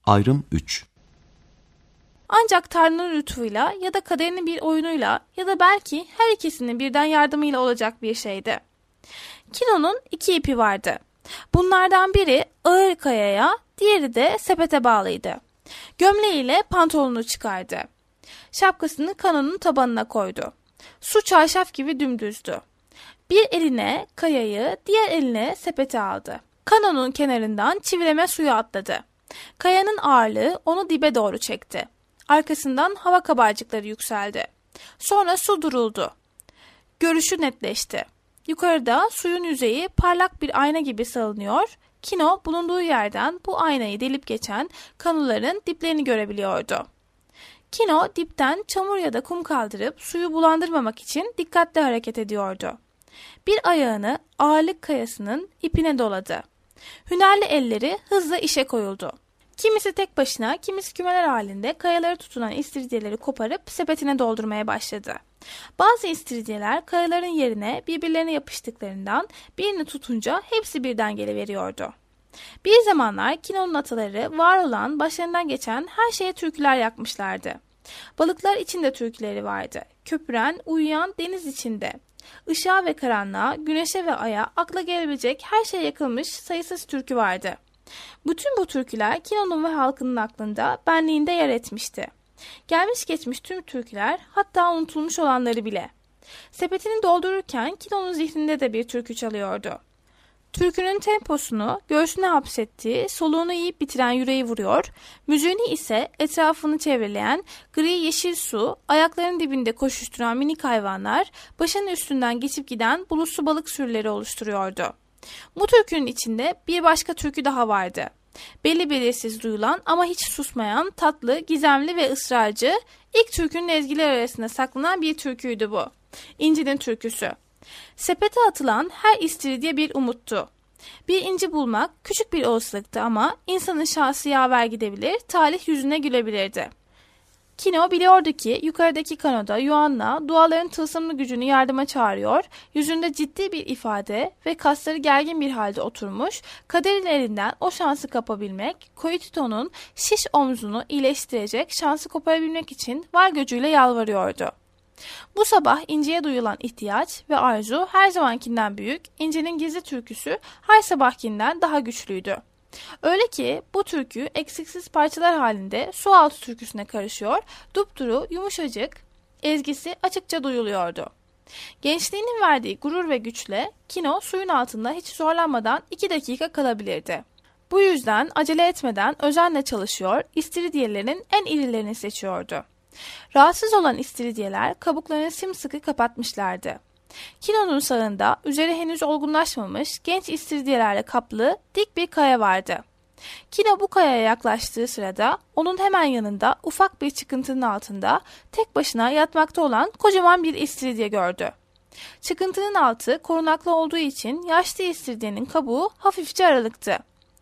Ayrım 3. Ancak Tanrı'nın lütfuyla ya da kaderinin bir oyunuyla ya da belki her ikisinin birden yardımıyla olacak bir şeydi. Kino'nun 2 ipi vardı. Bunlardan biri ağır kayaya, diğeri de sepete bağlıydı. Gömleğiyle pantolonunu çıkardı. Şapkasını kanonun tabanına koydu. Su çarşaf gibi dümdüzdü. Bir eline kayayı, diğer eline sepeti aldı. Kanonun kenarından çivileme suya atladı. Kayanın ağırlığı onu dibe doğru çekti. Arkasından hava kabarcıkları yükseldi. Sonra su duruldu. Görüşü netleşti. Yukarıda suyun yüzeyi parlak bir ayna gibi salınıyor. Kino bulunduğu yerden bu aynayı delip geçen kanuların diplerini görebiliyordu. Kino dipten çamur ya da kum kaldırıp suyu bulandırmamak için dikkatli hareket ediyordu. Bir ayağını ağırlık kayasının ipine doladı. Hünerli elleri hızla işe koyuldu. Kimisi tek başına, kimisi kümeler halinde kayaları tutunan istiridyeleri koparıp sepetine doldurmaya başladı. Bazı istiridyeler kayaların yerine birbirlerine yapıştıklarından birini tutunca hepsi birden geliveriyordu. Bir zamanlar Kino'nun ataları var olan, başlarından geçen her şeye türküler yakmışlardı. Balıklar içinde türküleri vardı. Köpüren, uyuyan deniz içinde. Işığa ve karanlığa, güneşe ve aya akla gelebilecek her şey yakılmış sayısız türkü vardı. Bütün bu türküler Kino'nun ve halkının aklında, benliğinde yer etmişti. Gelmiş geçmiş tüm türküler, hatta unutulmuş olanları bile. Sepetini doldururken Kino'nun zihninde de bir türkü çalıyordu. Türkünün temposunu göğsüne hapsettiği, soluğunu yiyip bitiren yüreği vuruyor, müziğini ise etrafını çevreleyen gri yeşil su, ayaklarının dibinde koşuşturan minik hayvanlar, başının üstünden geçip giden buluslu balık sürüleri oluşturuyordu. Bu türkünün içinde bir başka türkü daha vardı. Belli belirsiz duyulan ama hiç susmayan, tatlı, gizemli ve ısrarcı, ilk türkünün ezgileri arasında saklanan bir türküydü bu. İnci'nin türküsü. Sepete atılan her istiridye bir umuttu. Bir inci bulmak küçük bir olasılıktı ama insanın şansı yaver gidebilir, talih yüzüne gülebilirdi. Kino biliyordu ki yukarıdaki kanoda Yuanna duaların tılsımlı gücünü yardıma çağırıyor, yüzünde ciddi bir ifade ve kasları gergin bir halde oturmuş, kaderin elinden o şansı kapabilmek, Koyutito'nun şiş omzunu iyileştirecek şansı koparabilmek için var gücüyle yalvarıyordu. Bu sabah İnci'ye duyulan ihtiyaç ve arzu her zamankinden büyük, İnci'nin gizli türküsü her sabahkinden daha güçlüydü. Öyle ki bu türkü eksiksiz parçalar halinde su altı türküsüne karışıyor, dupduru, yumuşacık, ezgisi açıkça duyuluyordu. Gençliğinin verdiği gurur ve güçle Kino suyun altında hiç zorlanmadan 2 dakika kalabilirdi. Bu yüzden acele etmeden özenle çalışıyor, istiridyelerin en irilerini seçiyordu. Rahatsız olan istiridyeler kabuklarını sımsıkı kapatmışlardı. Kino'nun sağında üzeri henüz olgunlaşmamış genç istiridyelerle kaplı dik bir kaya vardı. Kino bu kayaya yaklaştığı sırada onun hemen yanında ufak bir çıkıntının altında tek başına yatmakta olan kocaman bir istiridye gördü. Çıkıntının altı korunaklı olduğu için yaşlı istiridyenin kabuğu hafifçe aralıktı.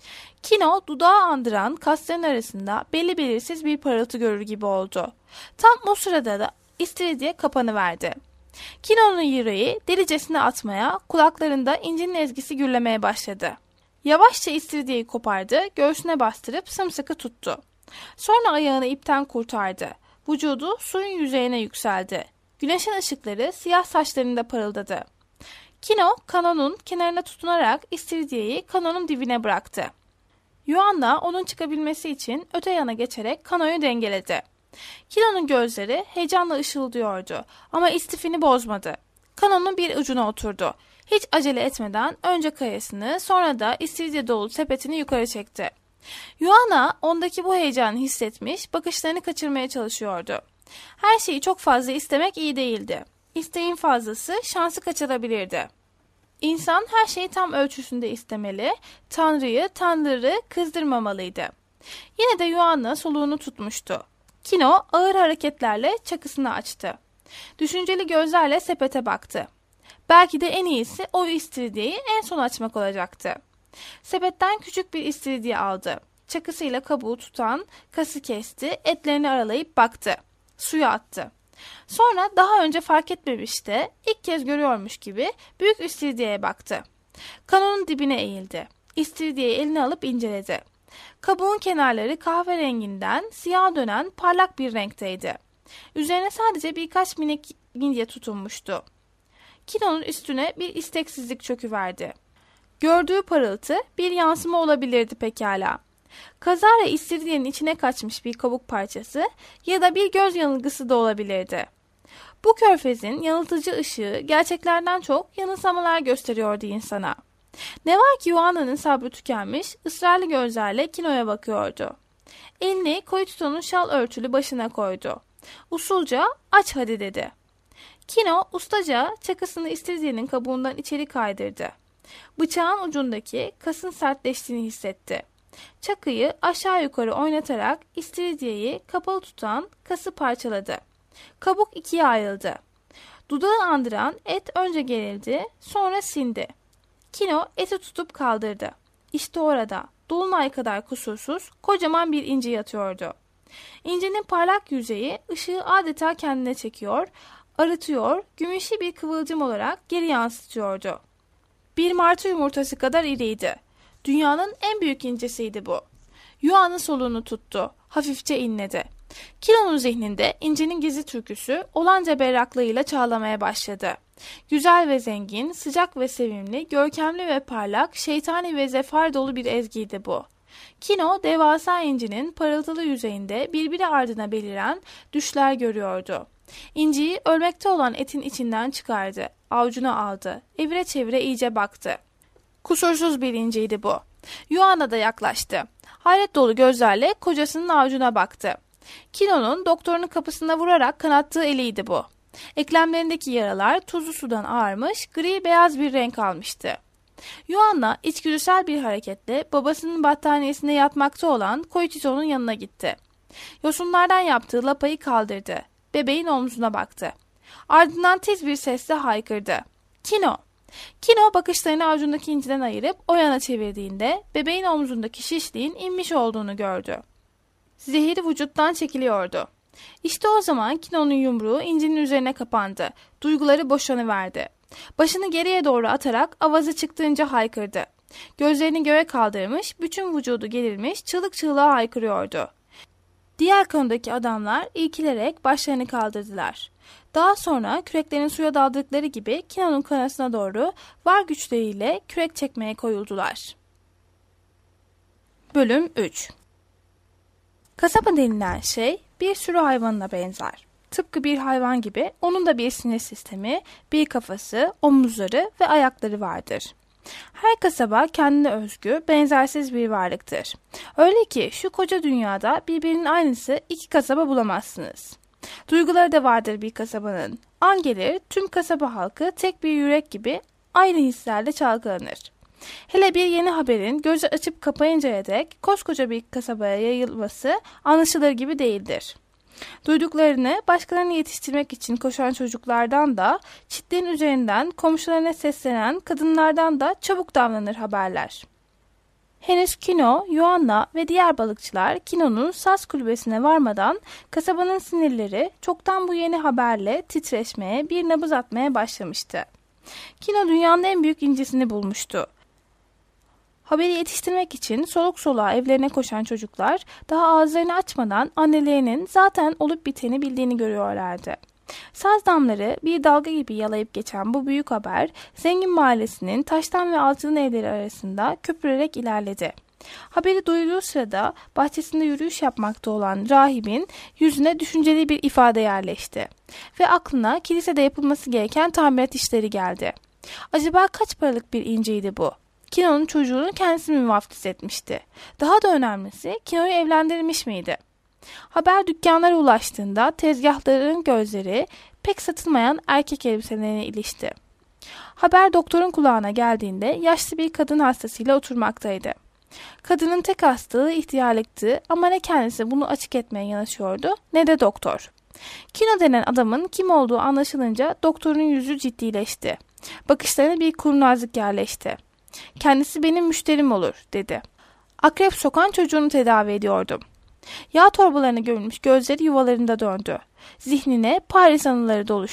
Kino dudağı andıran kasların arasında belli belirsiz bir parıltı görür gibi oldu. Tam o sırada da istiridye kapanıverdi. Kino'nun yüreği delicesine atmaya, kulaklarında incinin ezgisi gürlemeye başladı. Yavaşça istiridyeyi kopardı, göğsüne bastırıp sımsıkı tuttu. Sonra ayağını ipten kurtardı. Vücudu suyun yüzeyine yükseldi. Güneşin ışıkları siyah saçlarında parıldadı. Kino, kanonun kenarına tutunarak istiridyeyi kanonun dibine bıraktı. Yuanna onun çıkabilmesi için öte yana geçerek kanoyu dengeledi. Kino'nun gözleri heyecanla ışıldıyordu ama istifini bozmadı. Kanonun bir ucuna oturdu. Hiç acele etmeden önce kayasını sonra da istiridye dolu sepetini yukarı çekti. Yuanna ondaki bu heyecanı hissetmiş, bakışlarını kaçırmaya çalışıyordu. Her şeyi çok fazla istemek iyi değildi. İsteğin fazlası şansı kaçırabilirdi. İnsan her şeyi tam ölçüsünde istemeli, Tanrı'yı kızdırmamalıydı. Yine de Yuanna soluğunu tutmuştu. Kino ağır hareketlerle çakısını açtı. Düşünceli gözlerle sepete baktı. Belki de en iyisi o istiridyeyi en son açmak olacaktı. Sepetten küçük bir istiridye aldı. Çakısıyla kabuğu tutan kası kesti, etlerini aralayıp baktı. Suya attı. Sonra daha önce fark etmemiş de ilk kez görüyormuş gibi büyük istiridyeye baktı. Kanonun dibine eğildi. İstiridyeyi eline alıp inceledi. Kabuğun kenarları kahverenginden siyah dönen parlak bir renkteydi. Üzerine sadece birkaç minik midye tutunmuştu. Kino'nun üstüne bir isteksizlik çöküverdi. Gördüğü parıltı bir yansıma olabilirdi pekala. Kazara istiridyenin içine kaçmış bir kabuk parçası ya da bir göz yanılgısı da olabilirdi. Bu körfezin yanıltıcı ışığı gerçeklerden çok yanılsamalar gösteriyordu insana. Ne var ki Yuanna'nın sabrı tükenmiş, ısrarlı gözlerle Kino'ya bakıyordu. Elini Koyuto'nun şal örtülü başına koydu. Usulca "Aç hadi" dedi. Kino ustaca çakısını istiridyenin kabuğundan içeri kaydırdı. Bıçağın ucundaki kasın sertleştiğini hissetti. Çakıyı aşağı yukarı oynatarak istiridyeyi kapalı tutan kası parçaladı. Kabuk ikiye ayrıldı. Dudağı andıran et önce gerildi, sonra sindi. Kino eti tutup kaldırdı. İşte orada dolunay kadar kusursuz kocaman bir inci yatıyordu. İncinin parlak yüzeyi ışığı adeta kendine çekiyor, arıtıyor, gümüşü bir kıvılcım olarak geri yansıtıyordu. Bir martı yumurtası kadar iriydi. Dünyanın en büyük incisiydi bu. Yuanna soluğunu tuttu, hafifçe inledi. Kino'nun zihninde incinin gizli türküsü olanca berraklığıyla çağlamaya başladı. Güzel ve zengin, sıcak ve sevimli, görkemli ve parlak, şeytani ve zefar dolu bir ezgiydi bu. Kino, devasa incinin parıltılı yüzeyinde birbiri ardına beliren düşler görüyordu. İnciyi ölmekte olan etin içinden çıkardı, avucuna aldı, evire çevire iyice baktı. Kusursuz bir inciydi bu. Yuanna da yaklaştı. Hayret dolu gözlerle kocasının avucuna baktı. Kino'nun doktorunun kapısına vurarak kanattığı eliydi bu. Eklemlerindeki yaralar tuzlu sudan ağarmış, gri beyaz bir renk almıştı. Yuanna içgüdüsel bir hareketle babasının battaniyesinde yatmakta olan Koyuto'nun yanına gitti. Yosunlardan yaptığı lapayı kaldırdı. Bebeğin omzuna baktı. Ardından tiz bir sesle haykırdı. "Kino!" Kino bakışlarını avucundaki inciden ayırıp o yana çevirdiğinde bebeğin omzundaki şişliğin inmiş olduğunu gördü. Zehir vücuttan çekiliyordu. İşte o zaman Kino'nun yumruğu incinin üzerine kapandı. Duyguları boşanıverdi. Başını geriye doğru atarak avazı çıktığınca haykırdı. Gözlerini göğe kaldırmış, bütün vücudu gerilmiş, çığlık çığlığa haykırıyordu. Diğer konudaki adamlar irkilerek başlarını kaldırdılar. Daha sonra küreklerin suya daldıkları gibi Kino'nun kanasına doğru var güçleriyle kürek çekmeye koyuldular. Bölüm 3. Kasaba denilen şey bir sürü hayvanına benzer. Tıpkı bir hayvan gibi onun da bir sinir sistemi, bir kafası, omuzları ve ayakları vardır. Her kasaba kendine özgü, benzersiz bir varlıktır. Öyle ki şu koca dünyada birbirinin aynısı iki kasaba bulamazsınız. Duyguları da vardır bir kasabanın. An gelir tüm kasaba halkı tek bir yürek gibi aynı hislerle çalkalanır. Hele bir yeni haberin gözü açıp kapayıncaya dek koskoca bir kasabaya yayılması anlaşılır gibi değildir. Duyduklarını başkalarını yetiştirmek için koşan çocuklardan da, çitlerin üzerinden komşularına seslenen kadınlardan da çabuk davranır haberler. Henüz Kino, Yuanna ve diğer balıkçılar Kino'nun saz kulübesine varmadan kasabanın sinirleri çoktan bu yeni haberle titreşmeye, bir nabız atmaya başlamıştı. Kino dünyanın en büyük incisini bulmuştu. Haberi yetiştirmek için soluk soluğa evlerine koşan çocuklar daha ağızlarını açmadan annelerinin zaten olup biteni bildiğini görüyorlardı. Saz damları bir dalga gibi yalayıp geçen bu büyük haber zengin mahallesinin taştan ve altın evleri arasında köpürerek ilerledi. Haberi duyduğu sırada bahçesinde yürüyüş yapmakta olan rahibin yüzüne düşünceli bir ifade yerleşti ve aklına kilisede yapılması gereken tamirat işleri geldi. Acaba kaç paralık bir inciydi bu? Kino'nun çocuğunu kendisi mi vaftiz etmişti? Daha da önemlisi Kino'yu evlendirmiş miydi? Haber dükkanlara ulaştığında tezgahların gözleri pek satılmayan erkek elbiselerine ilişti. Haber doktorun kulağına geldiğinde yaşlı bir kadın hastasıyla oturmaktaydı. Kadının tek hastalığı ihtiyarlıktı ama ne kendisi bunu açık etmeye yanaşıyordu ne de doktor. Kino denen adamın kim olduğu anlaşılınca doktorun yüzü ciddileşti. Bakışlarına bir kurnazlık yerleşti. "Kendisi benim müşterim olur," dedi. "Akrep sokan çocuğunu tedavi ediyordum." Yağ torbalarına gömülmüş gözleri yuvalarında döndü. Zihnine Paris anıları doluştu.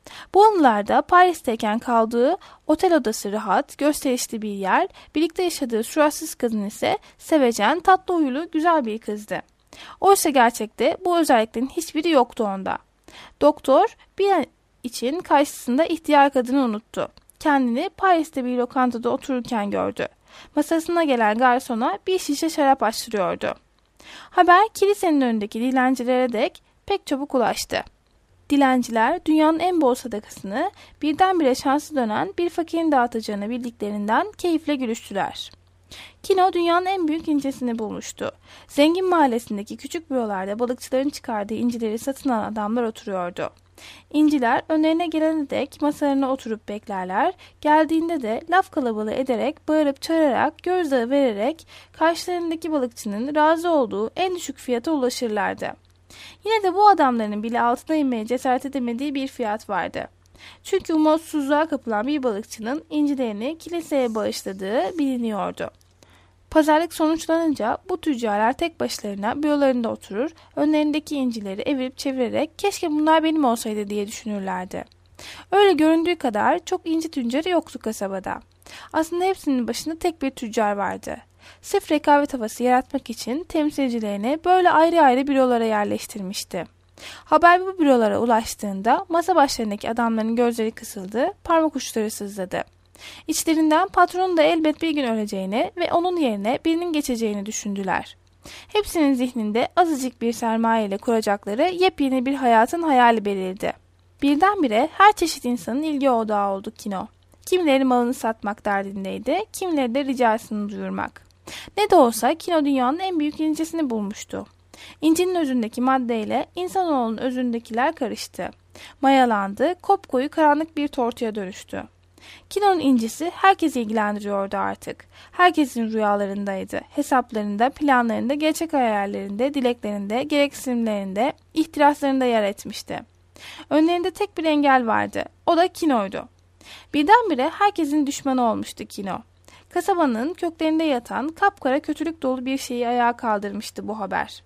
Bu anılarda Paris'teyken kaldığı otel odası rahat, gösterişli bir yer, birlikte yaşadığı suratsız kadın ise sevecen, tatlı huylu, güzel bir kızdı. Oysa gerçekte bu özelliklerin hiçbiri yoktu onda. Doktor bir an için karşısında ihtiyar kadını unuttu. Kendini Paris'te bir lokantada otururken gördü. Masasına gelen garsona bir şişe şarap açtırıyordu. Haber kilisenin önündeki dilencilere dek pek çabuk ulaştı. Dilenciler dünyanın en bol sadakasını birdenbire şansı dönen bir fakirin dağıtacağını bildiklerinden keyifle gülüştüler. Kino dünyanın en büyük incesini bulmuştu. Zengin mahallesindeki küçük bürolarda balıkçıların çıkardığı incileri satın alan adamlar oturuyordu. İnciler önlerine gelene dek masalarına oturup beklerler, geldiğinde de laf kalabalığı ederek, bağırıp çağırarak, gözdağı vererek karşılarındaki balıkçının razı olduğu en düşük fiyata ulaşırlardı. Yine de bu adamların bile altına inmeye cesaret edemediği bir fiyat vardı. Çünkü umutsuzluğa kapılan bir balıkçının incilerini kiliseye bağışladığı biliniyordu. Pazarlık sonuçlanınca bu tüccarlar tek başlarına bürolarında oturur, önlerindeki incileri evirip çevirerek keşke bunlar benim olsaydı diye düşünürlerdi. Öyle göründüğü kadar çok inci tüccarı yoktu kasabada. Aslında hepsinin başında tek bir tüccar vardı. Sırf rekabet havası yaratmak için temsilcilerini böyle ayrı ayrı bürolara yerleştirmişti. Haber bu bürolara ulaştığında masa başlarındaki adamların gözleri kısıldı, parmak uçları sızladı. İçlerinden patronun da elbet bir gün öleceğini ve onun yerine birinin geçeceğini düşündüler. Hepsinin zihninde azıcık bir sermaye ile kuracakları yepyeni bir hayatın hayali belirdi. Birdenbire her çeşit insanın ilgi odağı oldu Kino. Kimileri malını satmak derdindeydi, kimileri de ricasını duyurmak. Ne de olsa Kino dünyanın en büyük incesini bulmuştu. İncinin özündeki maddeyle insanoğlunun özündekiler karıştı. Mayalandı, kopkoyu karanlık bir tortuya dönüştü. Kino'nun incisi herkesi ilgilendiriyordu artık. Herkesin rüyalarındaydı, hesaplarında, planlarında, gerçek hayallerinde, dileklerinde, gereksinimlerinde, ihtiraslarında yer etmişti. Önlerinde tek bir engel vardı, o da Kino'ydu. Birdenbire herkesin düşmanı olmuştu Kino. Kasabanın köklerinde yatan kapkara kötülük dolu bir şeyi ayağa kaldırmıştı bu haber.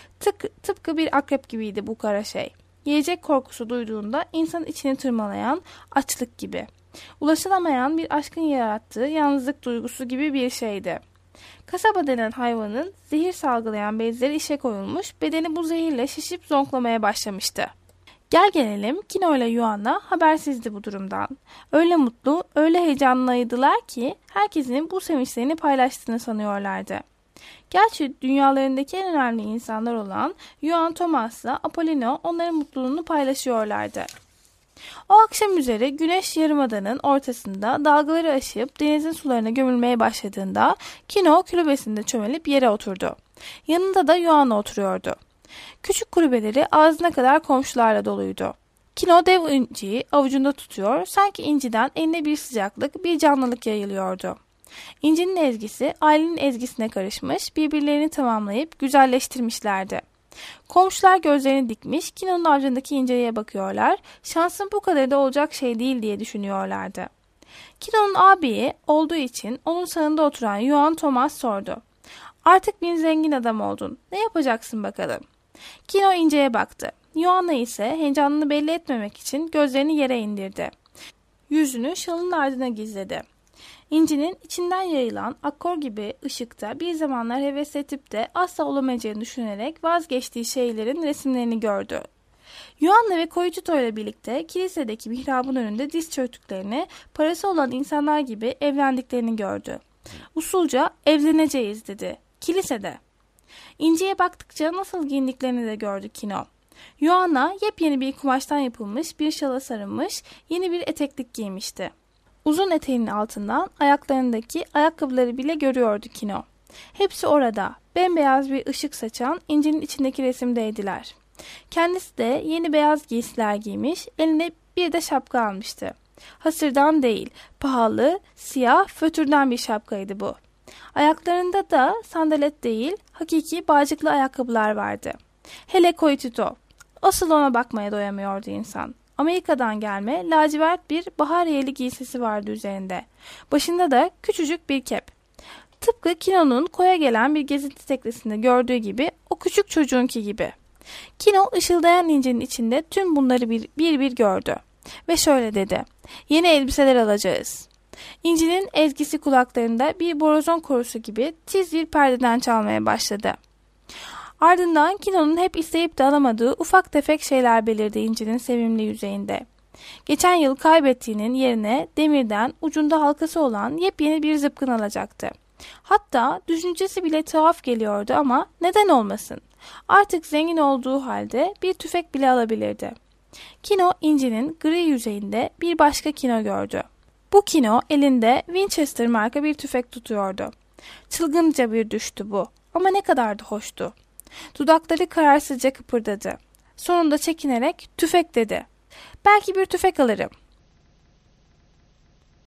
Tıpkı bir akrep gibiydi bu kara şey. Yiyecek korkusu duyduğunda insanın içini tırmalayan açlık gibi. Ulaşılamayan bir aşkın yarattığı yalnızlık duygusu gibi bir şeydi. Kasaba denen hayvanın zehir salgılayan bezleri işe koyulmuş, bedeni bu zehirle şişip zonklamaya başlamıştı. Gel gelelim Kino ile Yuanna habersizdi bu durumdan. Öyle mutlu, öyle heyecanlıydılar ki herkesin bu sevinçlerini paylaştığını sanıyorlardı. Gerçi dünyalarındaki en önemli insanlar olan Yuan Thomas'la Apollino onların mutluluğunu paylaşıyorlardı. O akşam üzeri güneş yarımadanın ortasında dalgaları aşıp denizin sularına gömülmeye başladığında Kino kulübesinde çömelip yere oturdu. Yanında da Yuanna oturuyordu. Küçük kulübeleri ağzına kadar komşularla doluydu. Kino dev inciyi avucunda tutuyor, sanki inciden eline bir sıcaklık, bir canlılık yayılıyordu. İncinin ezgisi ailenin ezgisine karışmış, birbirlerini tamamlayıp güzelleştirmişlerdi. Komşular gözlerini dikmiş, Kino'nun avucundaki inceye bakıyorlar, şansın bu kadar da olacak şey değil diye düşünüyorlardı. Kino'nun abiyi olduğu için onun sağında oturan Yuan Thomas sordu. Artık bir zengin adam oldun, ne yapacaksın bakalım? Kino inceye baktı. Yuanna ise heyecanını belli etmemek için gözlerini yere indirdi. Yüzünü şalın ardına gizledi. İncinin içinden yayılan akkor gibi ışıkta bir zamanlar heves edip de asla olamayacağını düşünerek vazgeçtiği şeylerin resimlerini gördü. Yuanna ve Koyucuto ile birlikte kilisedeki mihrabın önünde diz çöktüklerini, parası olan insanlar gibi evlendiklerini gördü. Usulca evleneceğiz dedi. Kilisede. İnci'ye baktıkça nasıl giyindiklerini de gördü Kino. Yuanna yepyeni bir kumaştan yapılmış bir şala sarılmış, yeni bir eteklik giymişti. Uzun eteğinin altından ayaklarındaki ayakkabıları bile görüyordu Kino. Hepsi orada, bembeyaz bir ışık saçan incinin içindeki resimdeydiler. Kendisi de yeni beyaz giysiler giymiş, eline bir de şapka almıştı. Hasırdan değil, pahalı, siyah, fötürden bir şapkaydı bu. Ayaklarında da sandalet değil, hakiki bağcıklı ayakkabılar vardı. Hele Koyucuto. Asıl ona bakmaya doyamıyordu insan. Amerika'dan gelme lacivert bir bahariyeli giysisi vardı üzerinde. Başında da küçücük bir kep. Tıpkı Kino'nun koya gelen bir gezinti teknesinde gördüğü gibi, o küçük çocuğunki gibi. Kino ışıldayan incinin içinde tüm bunları bir bir gördü. ve şöyle dedi. Yeni elbiseler alacağız. İnci'nin ezgisi kulaklarında bir borazon korusu gibi tiz bir perdeden çalmaya başladı. Ardından Kino'nun hep isteyip de alamadığı ufak tefek şeyler belirdi İnci'nin sevimli yüzeyinde. Geçen yıl kaybettiğinin yerine demirden ucunda halkası olan yepyeni bir zıpkın alacaktı. Hatta düşüncesi bile tuhaf geliyordu ama neden olmasın? Artık zengin olduğu halde bir tüfek bile alabilirdi. Kino İnci'nin gri yüzeyinde bir başka Kino gördü. Bu Kino elinde Winchester marka bir tüfek tutuyordu. Çılgınca bir düştü bu ama ne kadar da hoştu. Dudakları kararsızca kıpırdadı. Sonunda çekinerek tüfek dedi. Belki bir tüfek alırım.